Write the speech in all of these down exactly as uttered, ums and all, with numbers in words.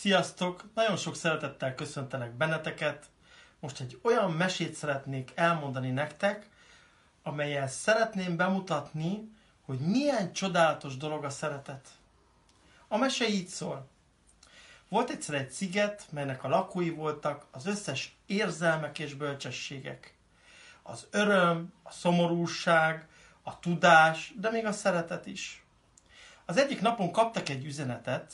Sziasztok! Nagyon sok szeretettel köszöntelek benneteket. Most egy olyan mesét szeretnék elmondani nektek, amellyel szeretném bemutatni, hogy milyen csodálatos dolog a szeretet. A mese így szól. Volt egyszer egy sziget, melynek a lakói voltak az összes érzelmek és bölcsességek. Az öröm, a szomorúság, a tudás, de még a szeretet is. Az egyik napon kaptak egy üzenetet,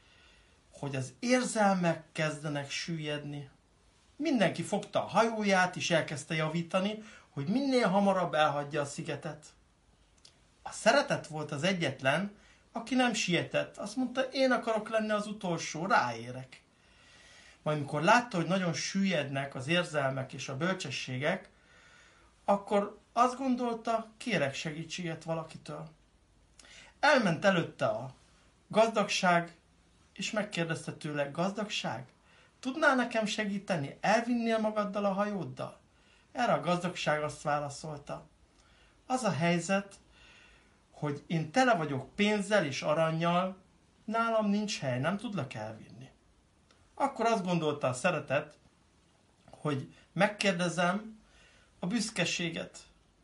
hogy az érzelmek kezdenek süllyedni. Mindenki fogta a hajóját és elkezdte javítani, hogy minél hamarabb elhagyja a szigetet. A szeretet volt az egyetlen, aki nem sietett. Azt mondta, én akarok lenni az utolsó, ráérek. Majd mikor látta, hogy nagyon süllyednek az érzelmek és a bölcsességek, akkor azt gondolta, kérek segítséget valakitől. Elment előtte a gazdagság, és megkérdezte tőle, gazdagság, tudnál nekem segíteni? Elvinnél magaddal a hajóddal? Erre a gazdagság azt válaszolta. Az a helyzet, hogy én tele vagyok pénzzel és arannyal, nálam nincs hely, nem tudlak elvinni. Akkor azt gondolta a szeretet, hogy megkérdezem a büszkeséget.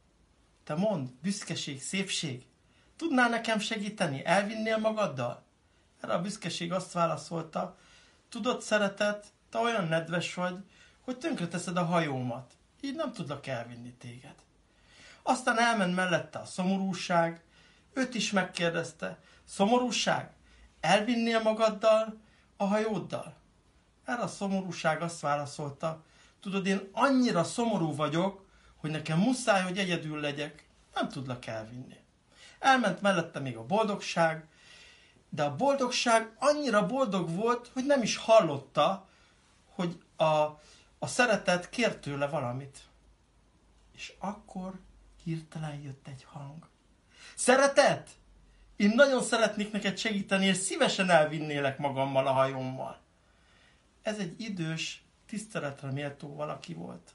Te mondd, büszkeség, szépség, tudnál nekem segíteni? Elvinnél magaddal? Erre a büszkeség azt válaszolta, tudod, szeretet, te olyan nedves vagy, hogy tönkreteszed a hajómat, így nem tudlak elvinni téged. Aztán elment mellette a szomorúság, őt is megkérdezte, szomorúság, elvinnél magaddal a hajóddal? Erre a szomorúság azt válaszolta, tudod, én annyira szomorú vagyok, hogy nekem muszáj, hogy egyedül legyek, nem tudlak elvinni. Elment mellette még a boldogság, de a boldogság annyira boldog volt, hogy nem is hallotta, hogy a, a szeretet kért tőle valamit. És akkor hirtelen jött egy hang. Szeretet! Én nagyon szeretnék neked segíteni, és szívesen elvinnélek magammal a hajómmal. Ez egy idős, tiszteletre méltó valaki volt.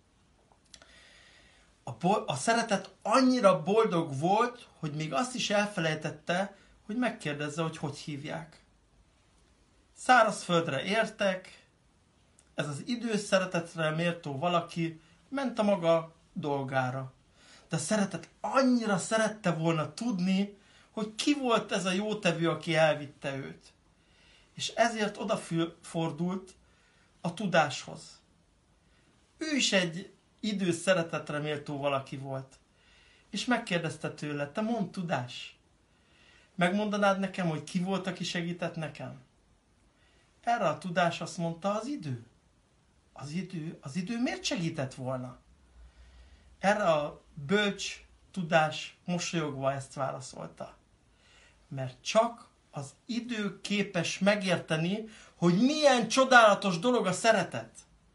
A, bo- a szeretet annyira boldog volt, hogy még azt is elfelejtette, hogy megkérdezze, hogy hogy hívják. Szárazföldre értek, ez az idős szeretetre méltó valaki ment a maga dolgára. De a szeretet annyira szerette volna tudni, hogy ki volt ez a jótevő, aki elvitte őt. És ezért odafordult a tudáshoz. Ő is egy idős szeretetre méltó valaki volt. És megkérdezte tőle, te mondd, tudás, megmondanád nekem, hogy ki volt, aki segített nekem? Erre a tudás azt mondta, az idő. Az idő, az idő miért segített volna? Erre a bölcs tudás mosolyogva ezt válaszolta. Mert csak az idő képes megérteni, hogy milyen csodálatos dolog a szeretet.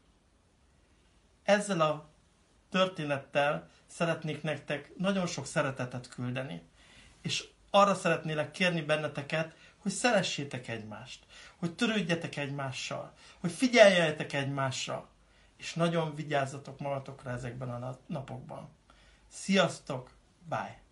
Ezzel a történettel szeretnék nektek nagyon sok szeretetet küldeni. És arra szeretnélek kérni benneteket, hogy szeressétek egymást, hogy törődjetek egymással, hogy figyeljetek egymásra, és nagyon vigyázzatok magatokra ezekben a napokban. Sziasztok, bye!